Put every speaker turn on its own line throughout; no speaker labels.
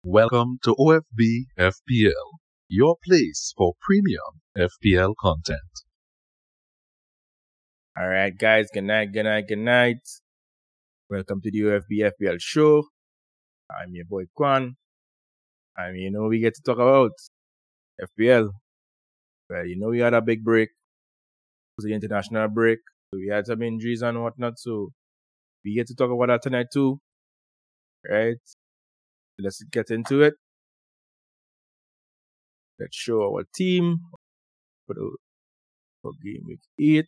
Welcome to OFB FPL, your place for premium FPL content.
All right, guys. Good night. Welcome to the OFB FPL show. I'm your boy Kwan. And we get to talk about FPL. Well, we had a big break. It was the international break. So we had some injuries and whatnot. So we get to talk about that tonight too. Right? Let's get into it. Let's show our team for game week 8.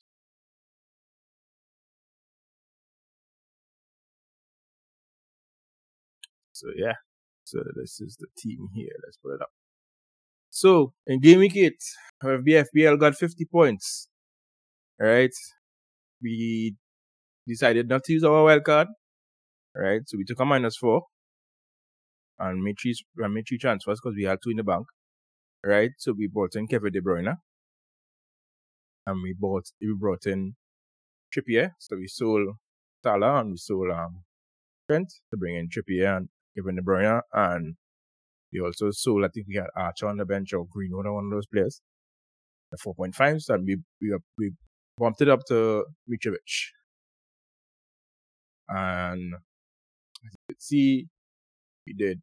So yeah. So this is the team here. Let's put it up. So in game week 8, OFB FPL got 50 points. Alright. We decided not to use our wild card. Right. So we took a -4 and made three transfers because we had 2 in the bank. Right. So we brought in Kevin De Bruyne. And we brought in Trippier. So we sold Salah and we sold Trent to bring in Trippier and Kevin De Bruyne. And we also sold, I think we had Archer on the bench or Greenwood, one of those players. The 4.5s, and we bumped it up to Mitrovic. And as you can see, we did.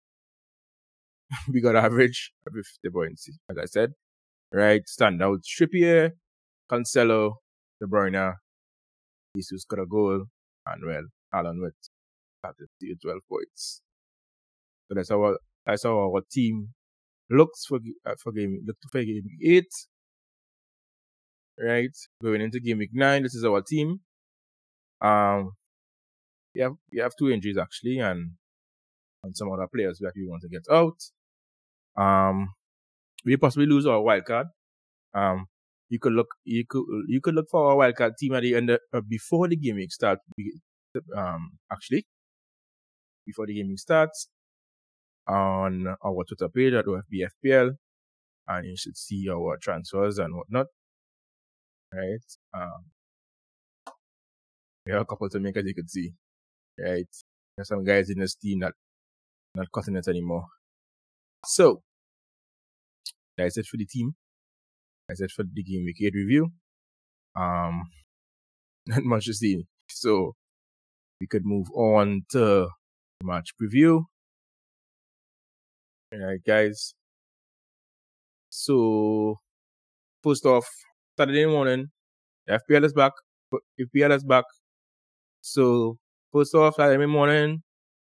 We got average of 50 points, as I said. Right, standout Trippier, Cancelo, De Bruyne, Jesus got a goal, and well, Alan with 12 points. So that's how our team looks for game 8. Right, going into game week 9, this is our team. We have 2 injuries actually, and some other players that we want to get out. We possibly lose our wild card. You could look for our wild card team at the end before the game week starts. Actually, before the game week starts, on our Twitter page at OFB FPL, and you should see our transfers and whatnot. Right. We have a couple to make, as you can see. Right. There's some guys in this team that not cutting it anymore. So that's it for the team. That's it for the game week 8 review. Not much to see. So we could move on to match preview. Alright, guys. So first off, Saturday morning, FPL is back. So first off, Saturday morning,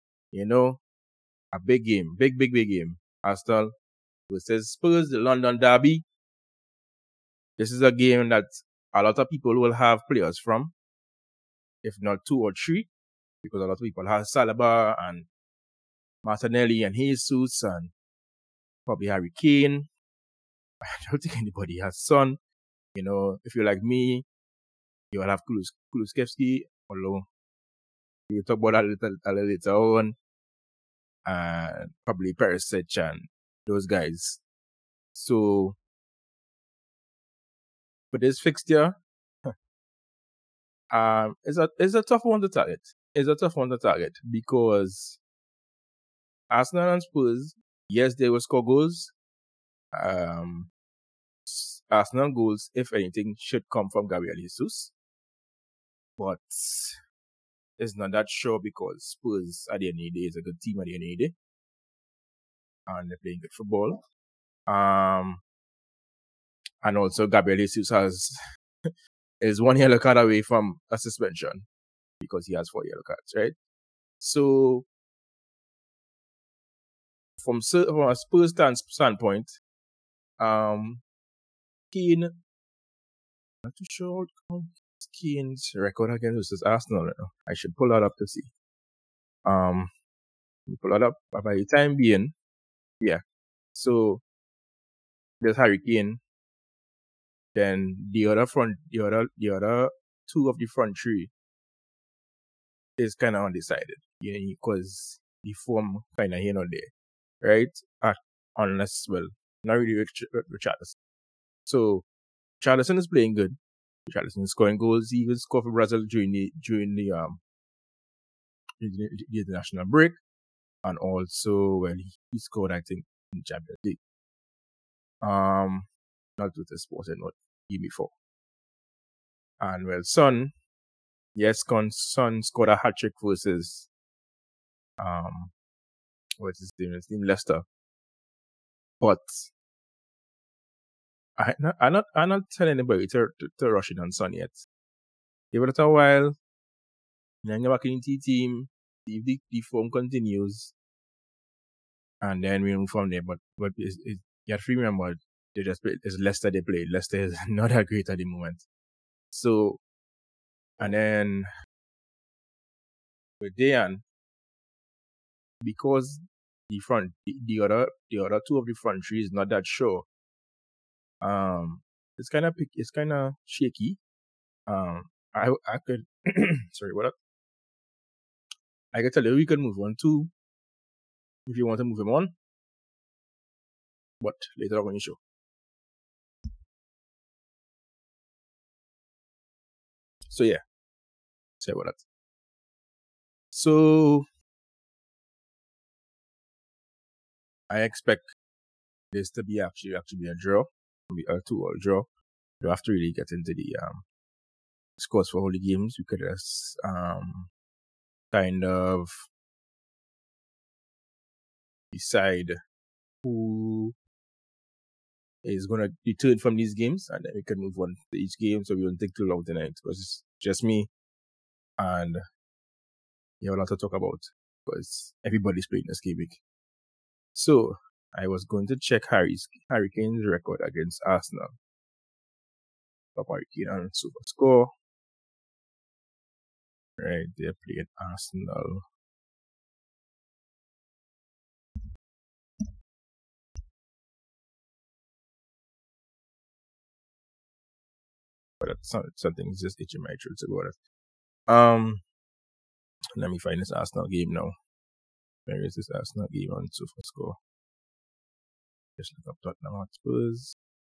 a big game, big game. Arsenal versus Spurs, the London Derby. This is a game that a lot of people will have players from, if not 2 or 3, because a lot of people have Saliba and Martinelli and Jesus and probably Harry Kane. I don't think anybody has Son. If you're like me, you will have Kulusevski, although we'll talk about that a little later on. And probably Perisic and those guys. So, for this fixture, it's a tough one to target. It's a tough one to target because Arsenal and Spurs, yes, they will score goals. Arsenal goals, if anything, should come from Gabriel Jesus. But it's not that sure because Spurs at the end of the day is a good team at the end of the day. And they're playing good football. And also Gabriel Jesus is 1 yellow card away from a suspension because he has 4 yellow cards, right? So from a Spurs standpoint, Keane, not too sure Keane's record against Arsenal. I should pull that up to see. Pull that up. But by the time being, yeah. So there's Harry Kane. Then the other 2 of the front 3 is kind of undecided, because the form kind of here or there, right? Unless, well, not really Richarlison. So Richarlison is playing good. Richarlison is scoring goals. He even scored for Brazil during the international break. and also, well, he scored, I think, in the Champions League. Not with the Sporting, but year before. And well, Son scored a hat trick versus what's his name? His name Leicester. But I'm not telling anybody to rush it on Son yet. Give it a while. Then get back into the team. See if the form continues, and then we move from there. But you have to remember, they just play. It's Leicester they play. Leicester is not that great at the moment. So, and then with Dejan, because the other two of the front three is not that sure. It's kind of shaky. I could sorry, what up? I can tell you we can move on too if you want to move him on. But later on when you show. So yeah. Say about that. So I expect this to be actually be a draw. It'll be a 2-all draw. You have to really get into the scores for all the games. We could just kind of decide who is going to return from these games, and then we can move on to each game so we don't take too long tonight because it's just me and you have a lot to talk about because everybody's playing this game week. So I was going to check Harry Kane's record against Arsenal. Harry Kane on Super Score. Right, they're playing Arsenal. But something's just itching my throat about it. Let me find this Arsenal game now. Where is this Arsenal game on Super Score? Just look up Tottenham Hotspurs.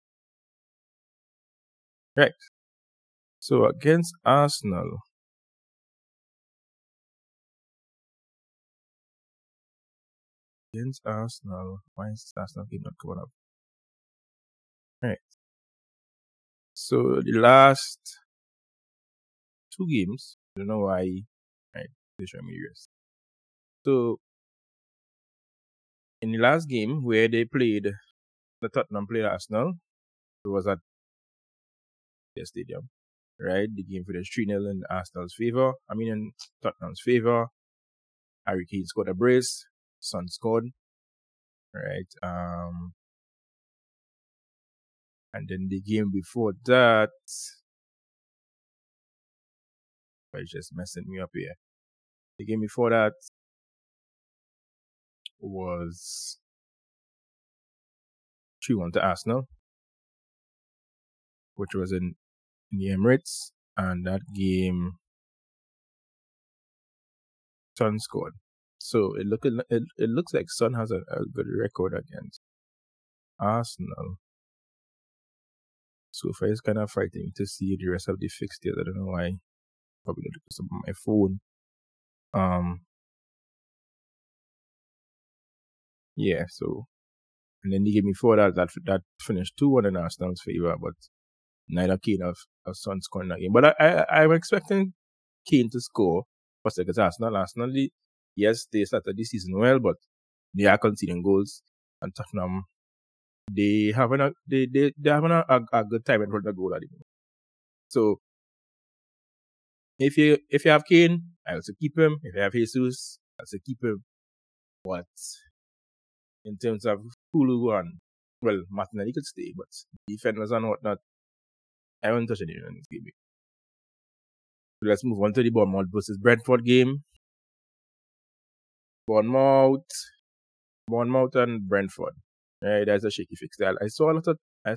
Right. So against Arsenal, why is this Arsenal game not coming up? Right. So the last 2 games, I don't know why. Right, they show me yours. So in the last game where the Tottenham played Arsenal, it was at their stadium. Right, the game finished 3-0 in Arsenal's favor. In Tottenham's favor. Harry Kane scored a brace. Son scored. Right. And then the game before that, it's just messing me up here. The game before that was 3-1 to Arsenal, which was in the Emirates, and that game Son scored. So it looks like Son has a good record against Arsenal. So far, it's kind of frightening to see the rest of the fixtures. I don't know why. Probably because of my phone. Yeah. So, and then the game before that finished 2-1 in Arsenal's favor, but neither Kane or Son scoring that game. But I'm expecting Kane to score for against Arsenal. Arsenal, yes, they started the season well, but they are conceding goals, and Tottenham, they having a good time in front of the goal at the moment. So if you have Kane, I also keep him. If you have Jesus, I also keep him. But in terms of Kulu and Martinelli could stay, but defenders and whatnot, I won't touch anyone in this game. So let's move on to the Bournemouth versus Brentford game. Bournemouth and Brentford. Right, that's a shaky fix. I saw a lot of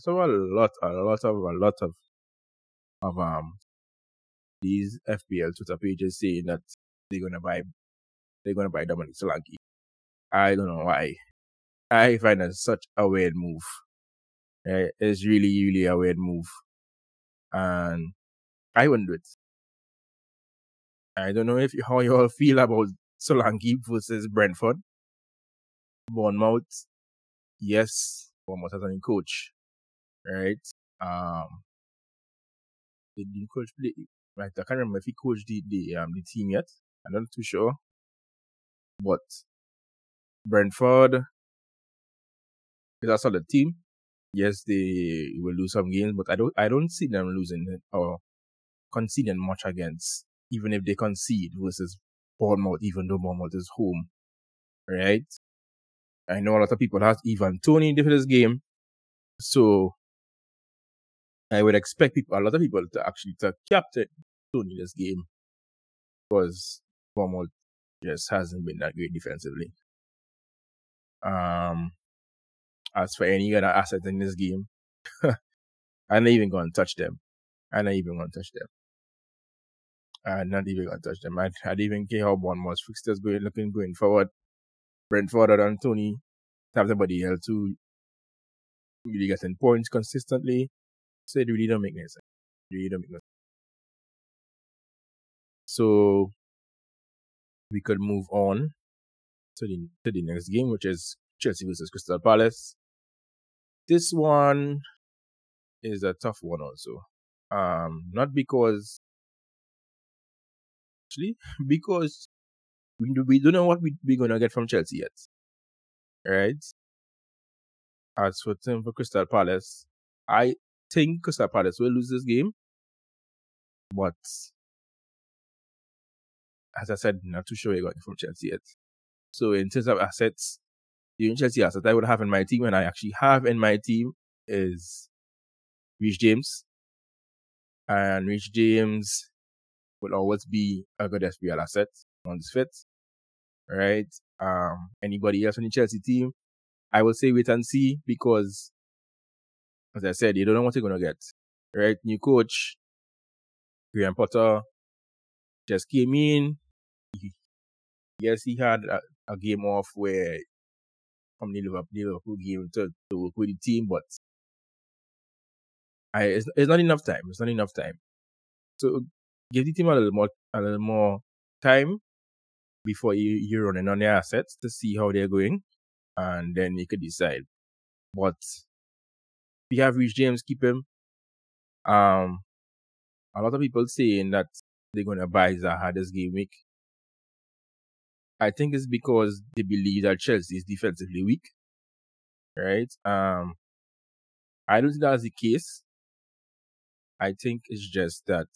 these FPL Twitter pages saying that they're gonna buy Dominic Solanke. I don't know why. I find it such a weird move. Right? It's really, really a weird move. And I wouldn't do it. I don't know how you all feel about Solanke versus Brentford. Bournemouth, yes, Bournemouth has a new coach, right? The new coach right? I can't remember if he coached the team yet. I'm not too sure, but Brentford is a solid team. Yes, they will lose some games, but I don't see them losing or conceding much against, even if they concede versus Bournemouth, even though Bournemouth is home, right? I know a lot of people have Ivan Toney for this game, so I would expect a lot of people to captain Toney this game because Bournemouth just hasn't been that great defensively. As for any other asset in this game, I'm not even going to touch them. I'm not even going to touch them. I don't even care how Bournemouth's fixtures going forward. Brentford and Toney have somebody else who really getting points consistently. So it really don't make any sense. So we could move on to the next game, which is Chelsea versus Crystal Palace. This one is a tough one also. Not because we don't know what we're gonna get from Chelsea yet, right? As for Crystal Palace, I think Crystal Palace will lose this game, but as I said, not too sure we're going from Chelsea yet. So in terms of assets, the only Chelsea asset I would have in my team, and I actually have in my team, is Reece James. And Reece James will always be a good FPL asset on this fit, right? Anybody else on the Chelsea team, I will say wait and see because, as I said, you don't know what you're going to get, right? New coach, Graham Potter, just came in. Yes, he had a game off where from the Liverpool game to work with the team, but it's not enough time. It's not enough time. So give the team a little more time before you're running on their assets to see how they're going, and then you could decide. But if you have Reece James, keep him. A lot of people saying that they're gonna buy Zaha this game week. I think it's because they believe that Chelsea is defensively weak, right? I don't think that's the case. I think it's just that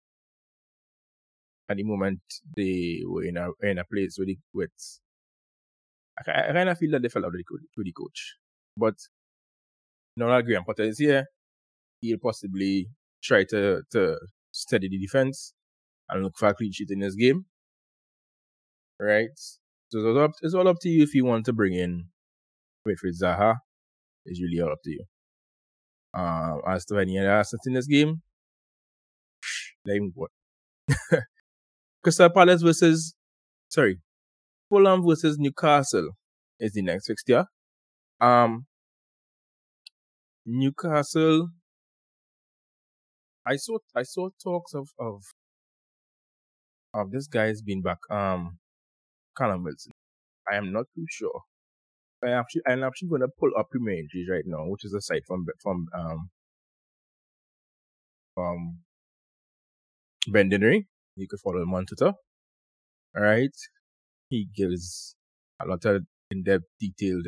at the moment they were in a place with I kind of feel that they fell out with the coach. But now that Graham Potter is here, he'll possibly try to steady the defense and look for a clean sheet in this game. Right? So it's all up to you if you want to bring in Wilfried Zaha. It's really all up to you. As to any other assets in this game, let him go. Crystal Palace Fulham versus Newcastle is the next fixture. Newcastle, I saw talks of this guy's being back. Callum Wilson. I am not too sure. I'm actually going to pull up Premier Injuries right now, which is a site from Ben Dinnery. You can follow him on Twitter. All right, he gives a lot of in-depth, detailed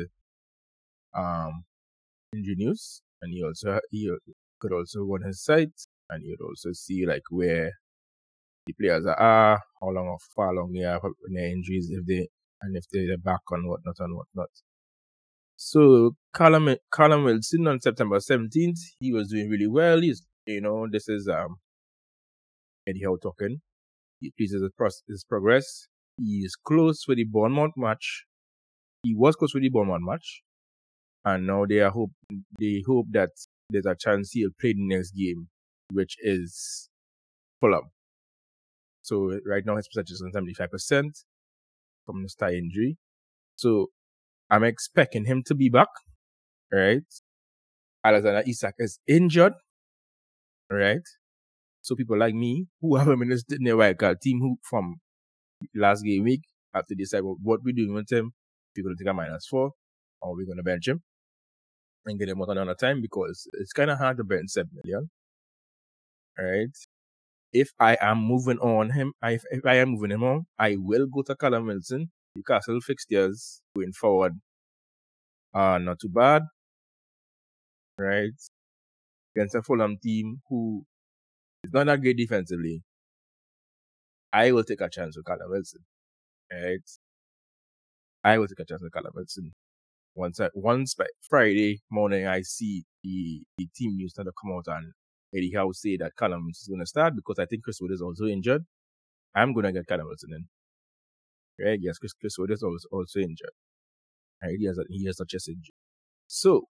injury news, and he could also go on his site, and you would also see like where the players are, how far along they are in their injuries, if they're back on whatnot. So Callum Wilson on September 17th, he was doing really well. This is Eddie Howe talking. He pleases his progress. He is close with the Bournemouth match. He was close with the Bournemouth match, and now they hope that there's a chance he'll play the next game, which is Fulham. So right now his percentage is on 75% from the thigh injury. So I'm expecting him to be back, right? Alexander Isak is injured, right? So people like me who have him in their wildcard team who from last game week have to decide what we're doing with him. we're going to take a -4 or we're going to bench him and get him out another time because it's kind of hard to bench 7 million. All right. If I am moving on him, if I am moving him on, I will go to Callum Wilson. Newcastle fixtures going forward are not too bad. Right. Against a Fulham team who is not that great defensively, I will take a chance with Callum Wilson. Right. I will take a chance with Callum Wilson. Once by Friday morning, I see the team news start to come out and Eddie Howe say that Callum is going to start because I think Chris Wood is also injured. I'm going to get Callum Wilson in. Right? Yes, Chris Wood is also injured. Right? He has a chest injury. So,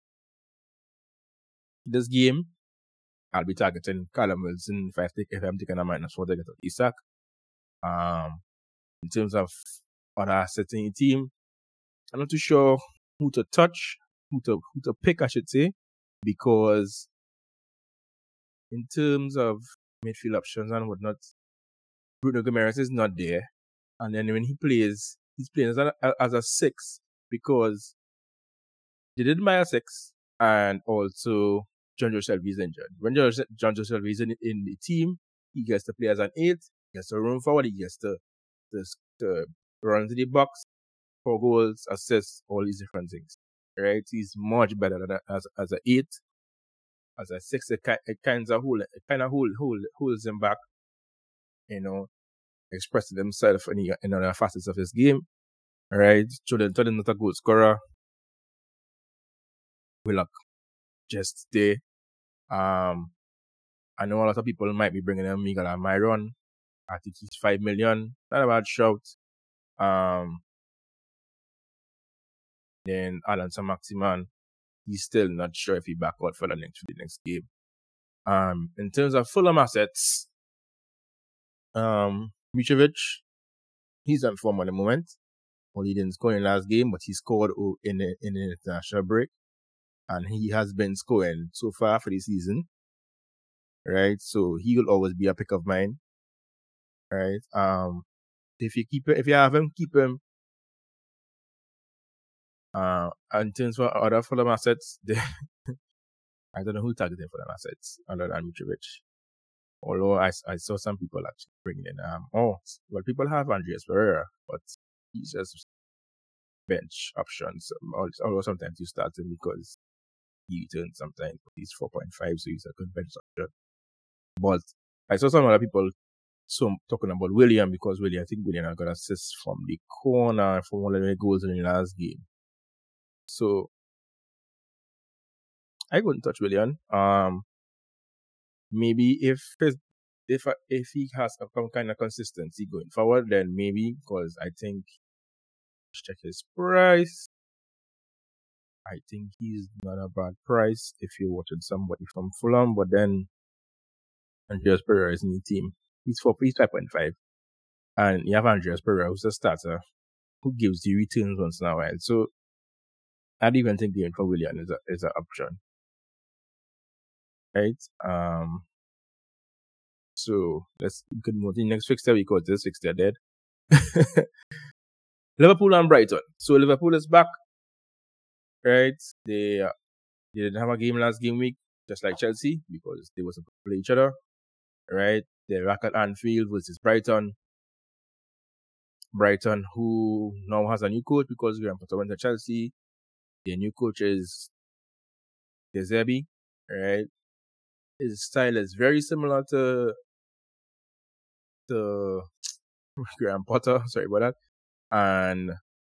this game, I'll be targeting Callum Wilson if I'm taking a -4 to get out Isak. In terms of other assets in the team, I'm not too sure who to touch, who to pick, I should say, because in terms of midfield options and whatnot, Bruno Guimaraes is not there. And then when he plays, he's playing as a 6 because they didn't buy a 6 and also Jonjo Shelvey is injured. When Jonjo Shelvey is in the team, he gets to play as an 8, he gets to run forward, he gets to run to the box, 4 goals, assists, all these different things. Right? He's much better than as an 8. As a 6, it kind of holds him back, expressing himself in other facets of his game. Right? Jordan not a goal scorer. Willock just there. I know a lot of people might be bringing in Miguel Almiron. I think he's 5 million. Not a bad shout. Then Alan Saint-Maximin, he's still not sure if he's back out for the next game. In terms of Fulham assets, Mitrovic, he's on form at the moment. Well, he didn't score in the last game, but he scored in the international break. And he has been scoring so far for the season. Right? So he will always be a pick of mine. Right? If you have him, keep him. In terms of other Fulham assets, I don't know who targeted Fulham assets other than Mitrovic. Although I saw some people actually bringing in, people have Andreas Pereira, but he's just bench options. Although sometimes you start him because he returns sometimes. He's 4.5, so he's a good bench option. But I saw some other people talking about William because I think William got assists from the corner for one of the goals in the last game. So I wouldn't touch William. Maybe if he has some kind of consistency going forward, then maybe, because I think, check his price. I think he's not a bad price if you're watching somebody from Fulham, but then Andreas Pereira is in the team. He's 5.5. And you have Andreas Pereira, who's a starter, who gives you returns once in a while. So I don't even think going for William is an option. Right? So we can move to the next fixture because this fixture dead. Liverpool and Brighton. So Liverpool is back. Right? They didn't have a game last game week, just like Chelsea, because they were supposed to play each other. Right? They're back at Anfield versus Brighton. Brighton, who now has a new coach because Graham Potter went to Chelsea. Their new coach is De Zerbi. Right? His style is very similar to Graham Potter. Sorry about that. And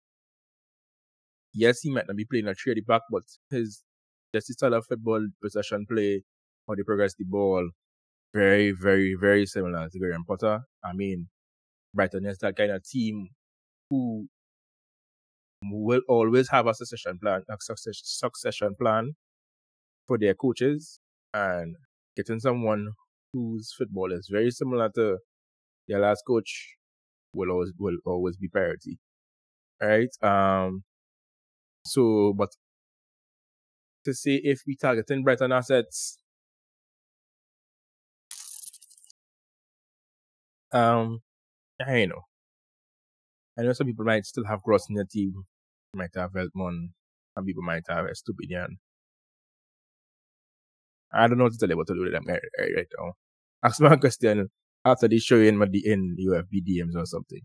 yes, he might not be playing a 3 at the back, but his style of football, possession play, how they progress the ball, very, very, very similar to Graham Potter. I mean, Brighton is that kind of team who will always have a succession plan for their coaches, and getting someone whose football is very similar to their last coach will always be priority. Right? So, but to say if we targeting Brighton assets, I know some people might still have Gross in their team, might have Veltman, some people might have Estupinian. I don't know what to tell you what to do with them right now. Ask me a question after they show you in UFB DMs or something.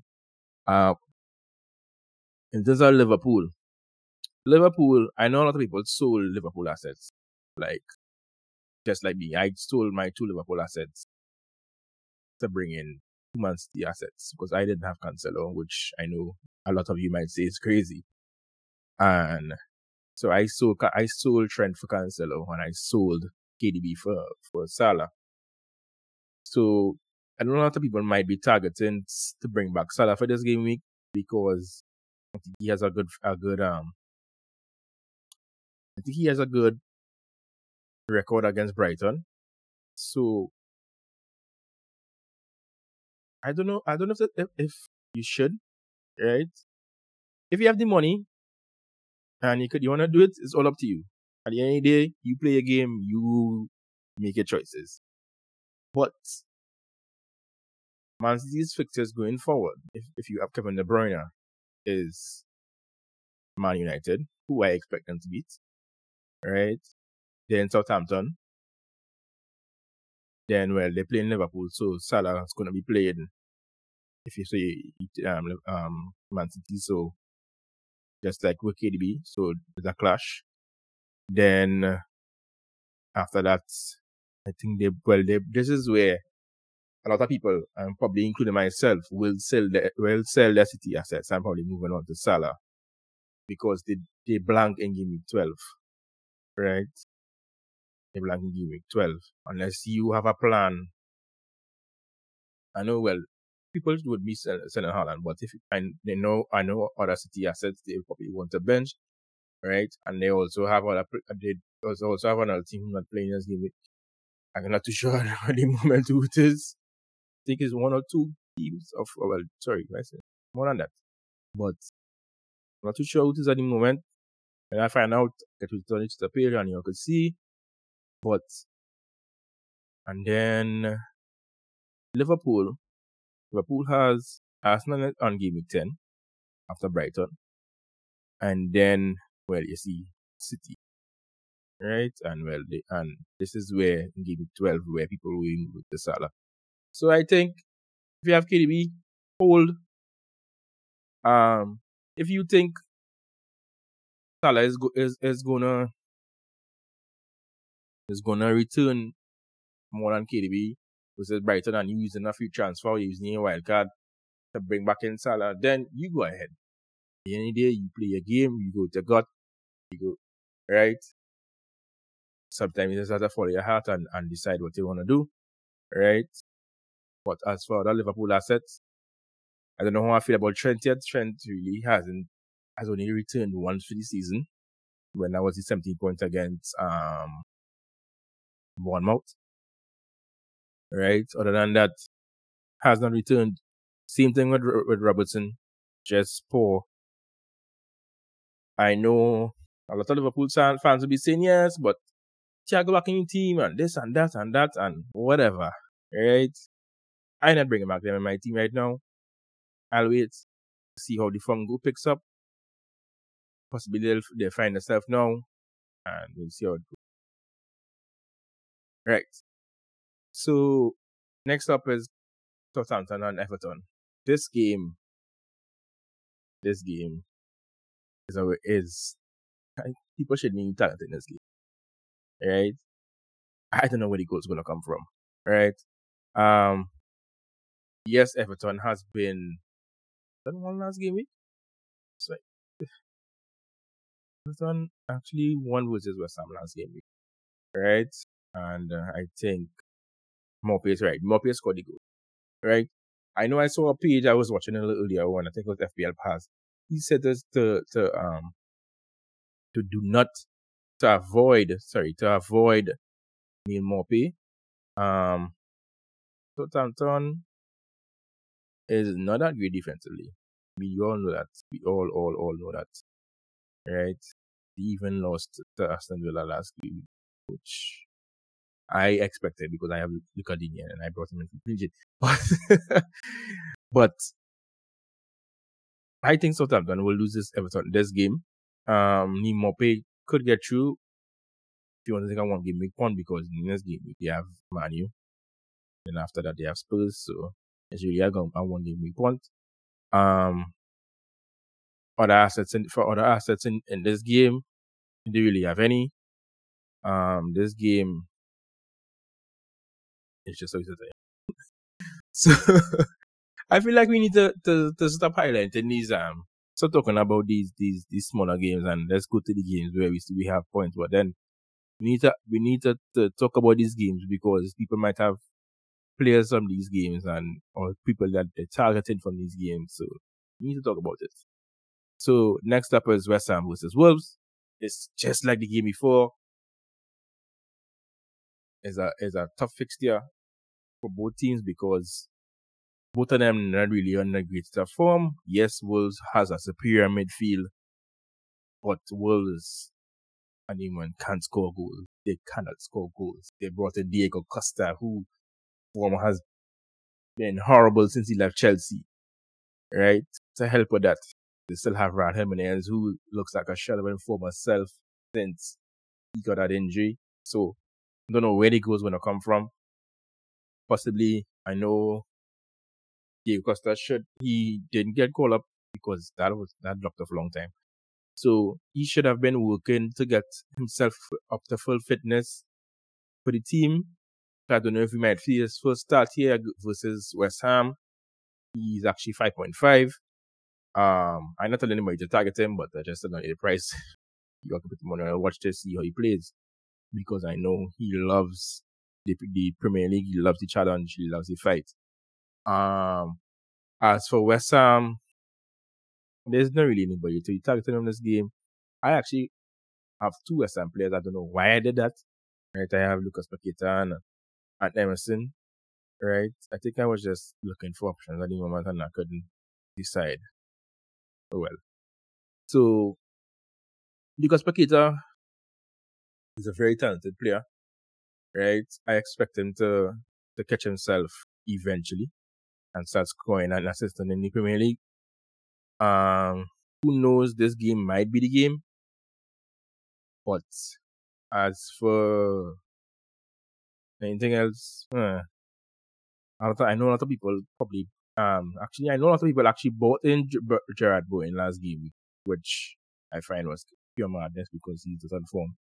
In terms of Liverpool, I know a lot of people sold Liverpool assets. Like, just like me, I sold my 2 Liverpool assets to bring in 2 Man City assets because I didn't have Cancelo, which I know a lot of you might say is crazy. And so I sold Trent for Cancelo and I sold KDB for Salah. So I know a lot of people might be targeting to bring back Salah for this game week because I think he has a good record against Brighton. So I don't know if you should, right? If you have the money and you want to do it, it's all up to you. At the end of the day, you play a game, you make your choices. But Man City's fixtures going forward, if you have Kevin De Bruyne, is Man United, who I expect them to beat, right? Then Southampton. Then, well, they play in Liverpool, so Salah is going to be playing, if you say Man City, so just like with KDB, so there's a clash. Then after that, I think this is where a lot of people, and probably including myself, will sell their City assets and probably moving on to Salah because they blank in game week 12, right? They blank in game week 12 unless you have a plan. I know, well, people would be selling Haaland, but I know other City assets they probably want to bench, right? And they also have another team who's not playing this game. I'm not too sure at the moment who it is. I think it's 1 or 2 teams more than that. But I'm not too sure who it is at the moment. And I find out, get to turn it to the page and you can see. And then Liverpool has Arsenal on game week 10 after Brighton. And then, well, you see City, right? And this is where in game week 12 where people will move the Salah. So I think if you have KDB, hold. If you think Salah is gonna return more than KDB versus Brighton and using a free transfer, using a wild card to bring back in Salah, then you go ahead. Any day you play a game, you go to gut, you go, right? Sometimes you just have to follow your heart and decide what you want to do, right? But as for other Liverpool assets, I don't know how I feel about Trent yet. Trent really has only returned once for the season when I was the 17 points against Bournemouth, right? Other than that, has not returned. Same thing with Robertson, just poor. I know a lot of Liverpool fans will be saying yes, but Thiago back in your team and this and that and whatever, right? I'm not bringing back them in my team right now. I'll wait to see how the form picks up. Possibly they'll find themselves now, and we'll see how it goes. Right. So next up is Southampton and Everton. This game is people should need talent in this game, right? I don't know where the goal's gonna come from, right? Yes, Everton has been one last game week. So Everton actually won versus West Ham last game week, right? And I think Maupay is right. Maupay scored the goal, right? I know I saw a page I was watching a little earlier on. I think it was FPL Pass. He said this to avoid Neil Maupay. Southampton is not that great defensively. We all know that. We all know that, right? They even lost to Aston Villa last week, which I expected because I have Lucadinian and I brought him in for Bridget. But I think Southampton will lose this game. Mope could get through if you want to take a 1-game week one, because in this game they have Man U. Then after that they have Spurs, so it's really a 1-game week one. Other assets in this game, they really have any. This game is just so so I feel like we need to stop highlighting these stop talking about these smaller games, and let's go to the games where we have points. But then we need to talk about these games, because people might have players from these games or people that they're targeting from these games. So we need to talk about it. So next up is West Ham versus Wolves. It's just like the game before. It's a tough fixture for both teams, because both of them not really on a great form. Yes, Wolves has a superior midfield, but Wolves and even can't score goals. They cannot score goals. They brought in Diego Costa, who form has been horrible since he left Chelsea. Right? To help with that, they still have Raul Jimenez, who looks like a shell of his former self since he got that injury. So I don't know where the goals going to come from. Possibly, I know Diego Costa he didn't get called up because that blocked off a long time. So he should have been working to get himself up to full fitness for the team. I don't know if he might see his first start here versus West Ham. He's actually 5.5. I'm not telling anybody to target him, but I just don't know the price. You have to put the money and watch to see how he plays, because I know he loves the Premier League. He loves the challenge. He loves the fight. As for West Ham, there's not really anybody to target him in this game. I actually have 2 West Ham players. I don't know why I did that. Right, I have Lucas Paqueta and Emerson. Right, I think I was just looking for options at the moment and I couldn't decide. Oh well. So Lucas Paqueta is a very talented player. Right, I expect him to catch himself eventually and start scoring and assisting in the Premier League. Who knows, this game might be the game. But as for anything else, I know a lot of people probably actually I know a lot of people actually bought in Gerard Bowen last game, which I find was pure madness because he's just on form.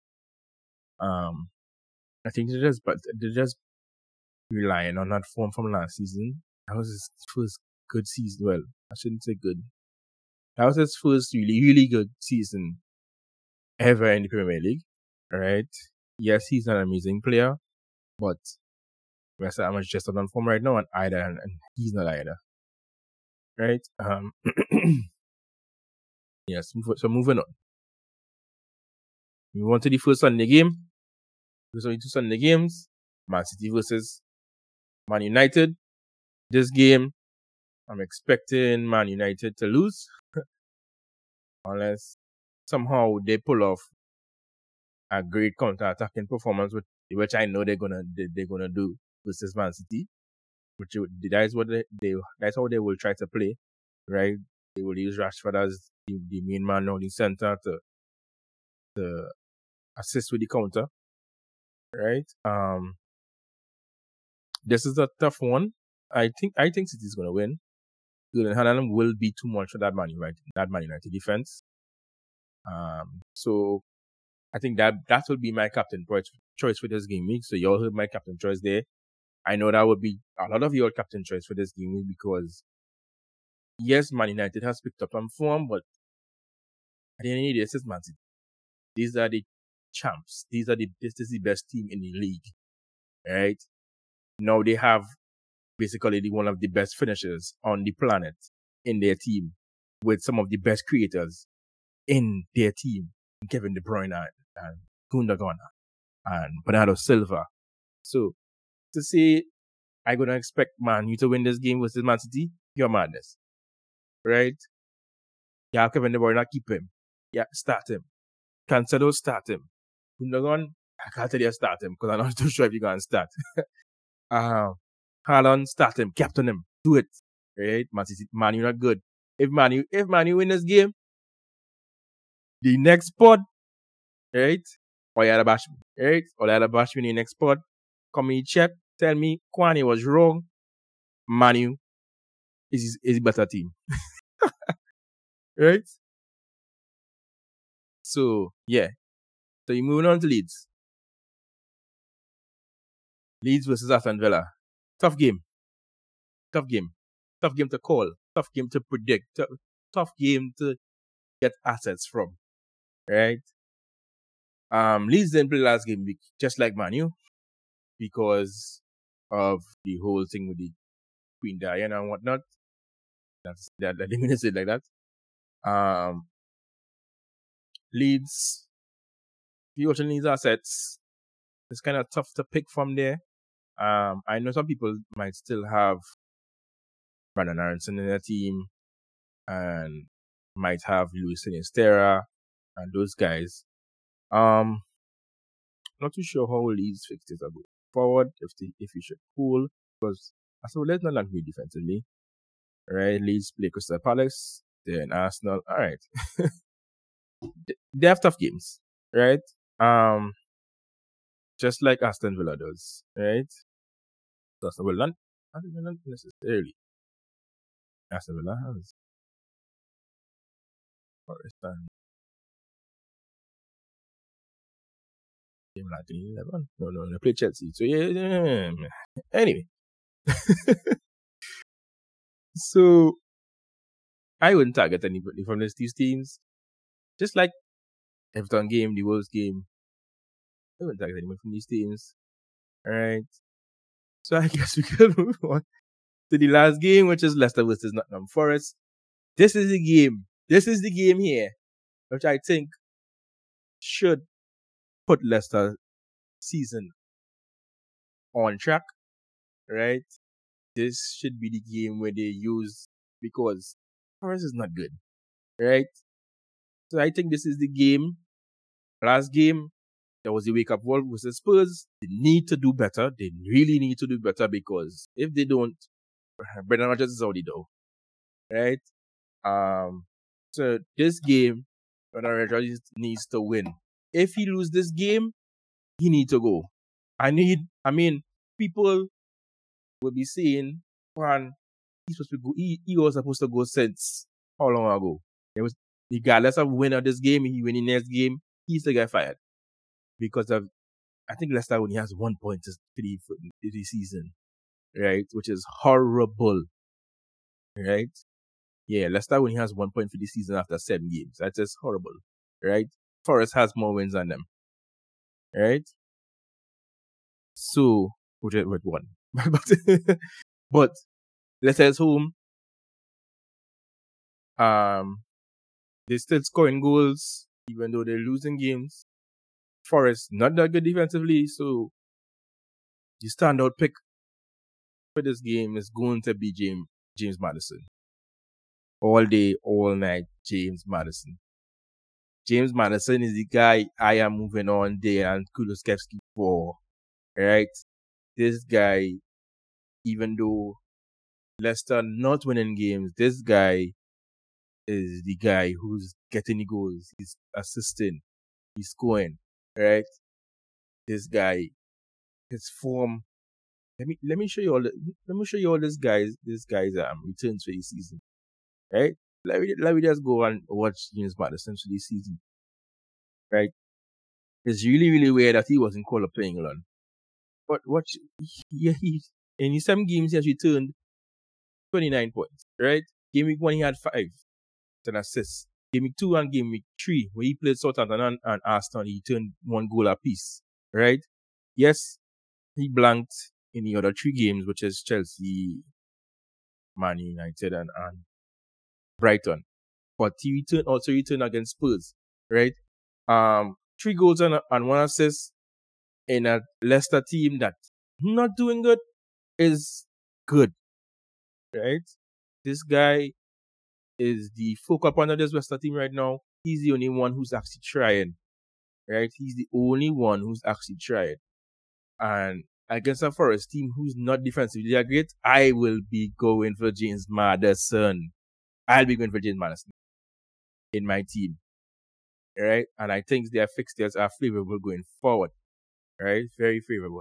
I think they're just relying on that form from last season. That was his first good season. Well, I shouldn't say good. That was his first really, really good season ever in the Premier League. Right? Yes, he's an amazing player, but West Ham is just on form right now, and he's not either. Right? Yes, so moving on. We move on to the first Sunday game. There's only 2 Sunday games. Man City versus Man United. This game, I'm expecting Man United to lose. Unless somehow they pull off a great counter-attacking performance, which I know they're gonna do versus Man City. That's how they will try to play, right? They will use Rashford as the main man on the center to assist with the counter, right? This is a tough one. I think City's gonna win. Erling Haaland will be too much for that Man United defense. So I think that will be my captain choice for this game week. So you all heard my captain choice there. I know that would be a lot of your captain choice for this game week, because yes, Man United has picked up on form, but at the end of the day, this is Man City. These are the champs. This is the best team in the league, right? Now they have basically one of the best finishers on the planet in their team, with some of the best creators in their team, Kevin De Bruyne and Gundogan and Bernardo Silva. So to say I'm gonna expect Man U to win this game versus Man City, you're madness, right? Yeah, Kevin De Bruyne, keep him. Yeah, start him. Cancelo, start him. Gundogan, I can't tell you start him because I'm not too sure if you're gonna start. Haaland, start him, captain him, do it. Right? Man U not good. if Manu win this game, the next pod, right? Or you had a bash me, right? Or you had a bash me in the next pod. Come in chat, tell me Kwani was wrong. Manu is a better team. Right? So, yeah. So you're moving on to Leeds. Leeds versus Aston Villa. Tough game. Tough game. Tough game to call. Tough game to predict. Tough game to get assets from. Right? Leeds didn't play last game week, just like Manu, because of the whole thing with the Queen Diana and whatnot. I didn't mean to say it like that. Leeds, if you're watching these assets, it's kind of tough to pick from there. I know some people might still have Brandon Aronson in their team and might have Luis Sinisterra and those guys. Not too sure how Leeds fixtures are going forward, if we should cool, because let's not land me defensively. Alright, Leeds play Crystal Palace, then Arsenal. Alright. They have tough games, right? Just like Aston Villa does, right? Aston Villa, not necessarily. Aston Villa has Forest and game like 11. No, they play Chelsea. So yeah. Anyway. So I wouldn't target anybody from these teams. Just like Everton game, the Wolves game. I wouldn't target anyone from these teams. Alright. So I guess we can move on to the last game, which is Leicester versus Nottingham Forest. This is the game. This is the game here, which I think should put Leicester season on track, right? This should be the game where they use, because Forest is not good, right? So I think this is the game. Last game, there was a wake-up call versus Spurs. They need to do better. They really need to do better, because if they don't, Brendan Rodgers is already down, right? So this game, Brendan Rodgers needs to win. If he loses this game, he needs to go. People will be saying, man, he was supposed to go since how long ago? It was, regardless of winner this game, he win the next game, he's the guy fired. Because I think Leicester only has 1 point for the season, right? Which is horrible, right? Yeah, Leicester only has 1 point for the season after 7 games. That's just horrible, right? Forest has more wins than them, right? So, with one. But Leicester's home. They're still scoring goals, even though they're losing games. Forest, not that good defensively, so the standout pick for this game is going to be James Maddison. All day, all night, James Maddison. James Maddison is the guy I am moving on there and Kulusevski for, right? This guy, even though Leicester not winning games, this guy is the guy who's getting the goals. He's assisting. He's scoring, right? This guy, his form. Let me show you all this guy's returns for the season, right? Let me just go and watch James Maddison for this season, right? It's really, really weird that he wasn't called up for England. But watch, he in his 7 games he has returned 29 points, right? Game week 1 he had 5, 10 assists. Game week 2 and game week 3, where he played Southampton and Arsenal, he turned 1 goal apiece, right? Yes, he blanked in the other 3 games, which is Chelsea, Man United, and Brighton. But he also returned against Spurs, right? 3 goals and 1 assist in a Leicester team that not doing good is good, right? This guy is the focal point of this Leicester team right now. He's the only one who's actually trying, right? He's the only one who's actually trying. And against a Forest team who's not defensively great, I will be going for James Maddison. I'll be going for James Madison in my team. Right? And I think their fixtures are favorable going forward. Right? Very favorable.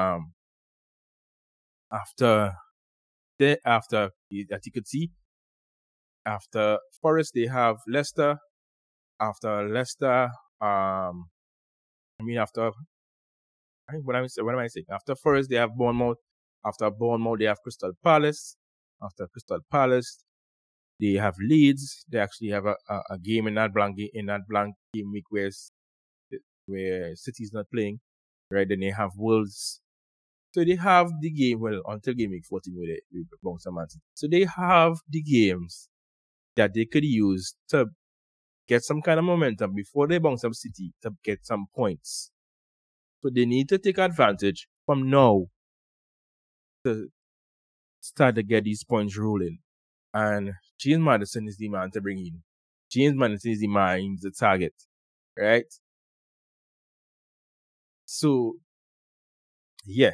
After that you could see, after Forest they have Leicester. After Leicester, after what am I saying? After Forest they have Bournemouth. After Bournemouth they have Crystal Palace. After Crystal Palace they have Leeds. They actually have a game in that blank game week where City's not playing. Right? Then they have Wolves. So they have the game, until game week 14 where they bounce a Man City. So they have the games that they could use to get some kind of momentum before they bounce up City to get some points. So they need to take advantage from now to start to get these points rolling. And James Madison is the man to bring in. James Madison is the man, he's the target. Right? So, yeah.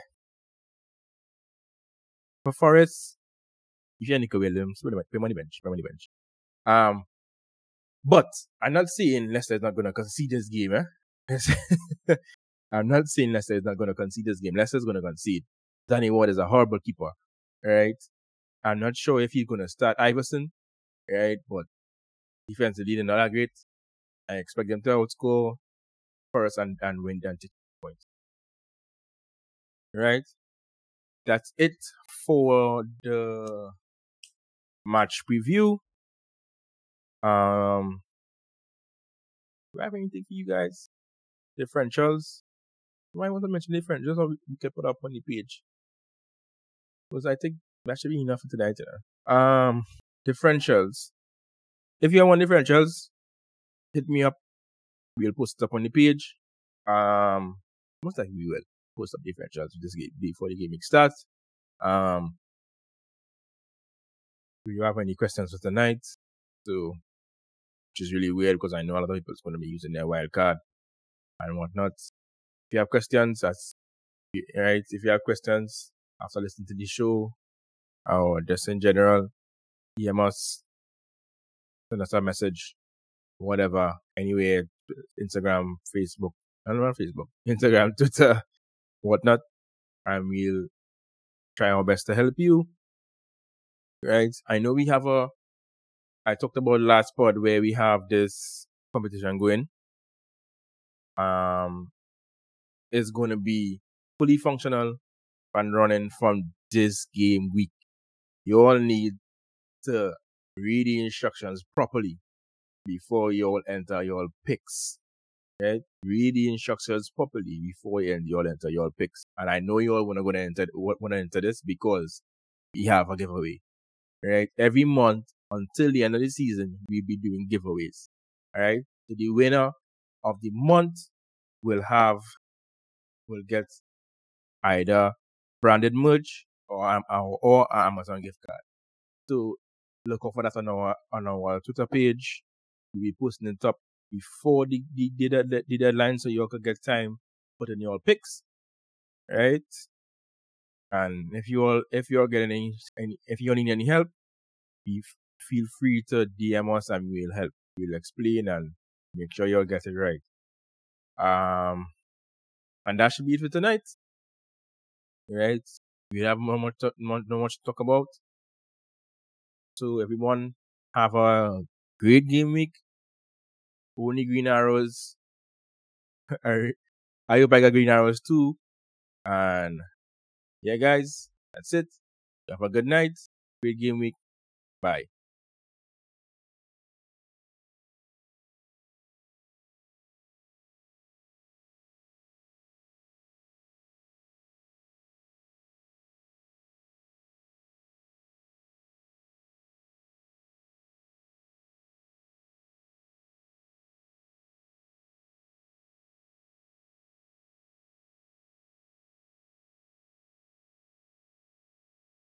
For Forest, if you're Nico Williams, pay him on the bench. But I'm not saying Leicester is not going to concede this game. I'm not saying Leicester is not going to concede this game. Leicester is going to concede. Danny Ward is a horrible keeper, right? I'm not sure if he's going to start Iverson, right? But defensively, they're not that great. I expect them to outscore Forest and win and take points. Right? That's it for the match preview. Do I have anything for you guys? Differentials? You might want to mention differentials so we can put up on the page. Because I think that should be enough for tonight. Differentials. If you want differentials, hit me up. We'll post it up on the page. Most likely we will post up differentials this game before the game starts. Do you have any questions for tonight? So, which is really weird because I know a lot of people are going to be using their wild card and whatnot. If you have questions, if you have questions after listening to the show or just in general, DM us, send us a message, whatever. Anyway, Instagram, Facebook, Instagram, Twitter, whatnot, and we'll try our best to help you. Right? I know we have I talked about last pod where we have this competition going. It's going to be fully functional and running from this game week. You all need to read the instructions properly before you all enter your picks. Right? Read the instructions properly before you all enter your picks. And I know you all want to enter this because we have a giveaway. Right? Every month until the end of the season, we'll be doing giveaways. Alright? So the winner of the month will get either branded merch or Amazon gift card. So look out for that on our Twitter page. We'll be posting it up before the deadline so you all could get time put in your picks. Right? And if you all getting if you all need any help, feel free to DM us and we'll help. We'll explain and make sure you all get it right. And that should be it for tonight. Right? We have not much to talk about. So everyone have a great game week. Only green arrows. I hope I got green arrows too. And yeah, guys, that's it. Have a good night. Great game week. Bye.